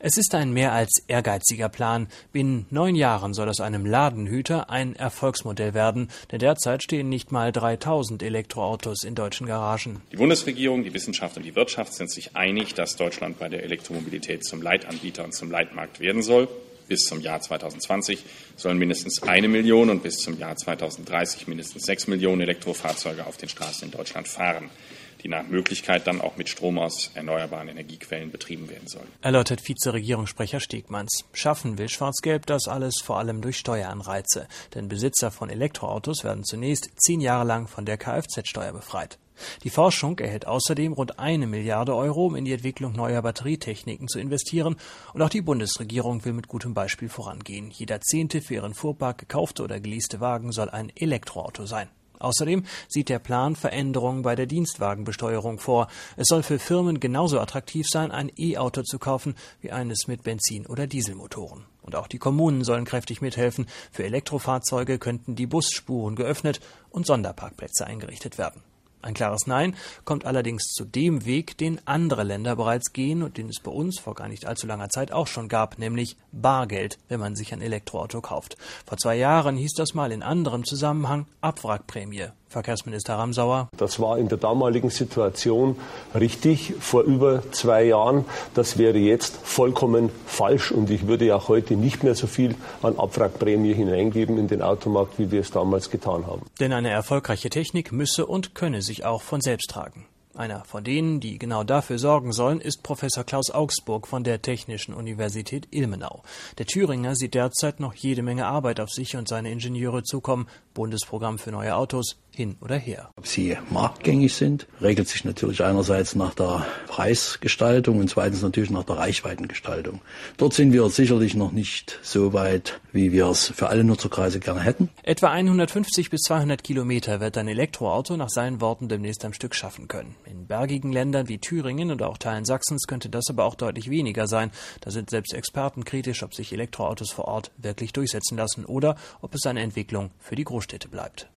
Es ist ein mehr als ehrgeiziger Plan. Binnen 9 Jahren soll aus einem Ladenhüter ein Erfolgsmodell werden, denn derzeit stehen nicht mal 3000 Elektroautos in deutschen Garagen. Die Bundesregierung, die Wissenschaft und die Wirtschaft sind sich einig, dass Deutschland bei der Elektromobilität zum Leitanbieter und zum Leitmarkt werden soll. Bis zum Jahr 2020 sollen mindestens 1 Million und bis zum Jahr 2030 mindestens 6 Millionen Elektrofahrzeuge auf den Straßen in Deutschland fahren, die nach Möglichkeit dann auch mit Strom aus erneuerbaren Energiequellen betrieben werden sollen. Erläutert Vizeregierungssprecher Stegmanns. Schaffen will Schwarz-Gelb das alles vor allem durch Steueranreize. Denn Besitzer von Elektroautos werden zunächst 10 Jahre lang von der Kfz-Steuer befreit. Die Forschung erhält außerdem rund 1 Milliarde Euro, um in die Entwicklung neuer Batterietechniken zu investieren. Und auch die Bundesregierung will mit gutem Beispiel vorangehen. Jeder 10. für ihren Fuhrpark gekaufte oder geleaste Wagen soll ein Elektroauto sein. Außerdem sieht der Plan Veränderungen bei der Dienstwagenbesteuerung vor. Es soll für Firmen genauso attraktiv sein, ein E-Auto zu kaufen, wie eines mit Benzin- oder Dieselmotoren. Und auch die Kommunen sollen kräftig mithelfen. Für Elektrofahrzeuge könnten die Busspuren geöffnet und Sonderparkplätze eingerichtet werden. Ein klares Nein kommt allerdings zu dem Weg, den andere Länder bereits gehen und den es bei uns vor gar nicht allzu langer Zeit auch schon gab, nämlich Bargeld, wenn man sich ein Elektroauto kauft. Vor 2 Jahren hieß das mal in anderem Zusammenhang Abwrackprämie. Verkehrsminister Ramsauer. Das war in der damaligen Situation richtig, vor über 2 Jahren. Das wäre jetzt vollkommen falsch und ich würde ja heute nicht mehr so viel an Abwrackprämie hineingeben in den Automarkt, wie wir es damals getan haben. Denn eine erfolgreiche Technik müsse und könne sich auch von selbst tragen. Einer von denen, die genau dafür sorgen sollen, ist Professor Klaus Augsburg von der Technischen Universität Ilmenau. Der Thüringer sieht derzeit noch jede Menge Arbeit auf sich und seine Ingenieure zukommen. Bundesprogramm für neue Autos, hin oder her. Ob sie marktgängig sind, regelt sich natürlich einerseits nach der Preisgestaltung und zweitens natürlich nach der Reichweitengestaltung. Dort sind wir sicherlich noch nicht so weit, wie wir es für alle Nutzerkreise gerne hätten. Etwa 150 bis 200 Kilometer wird ein Elektroauto nach seinen Worten demnächst am Stück schaffen können. In bergigen Ländern wie Thüringen oder auch Teilen Sachsens könnte das aber auch deutlich weniger sein. Da sind selbst Experten kritisch, ob sich Elektroautos vor Ort wirklich durchsetzen lassen oder ob es eine Entwicklung für die Großstädte bleibt.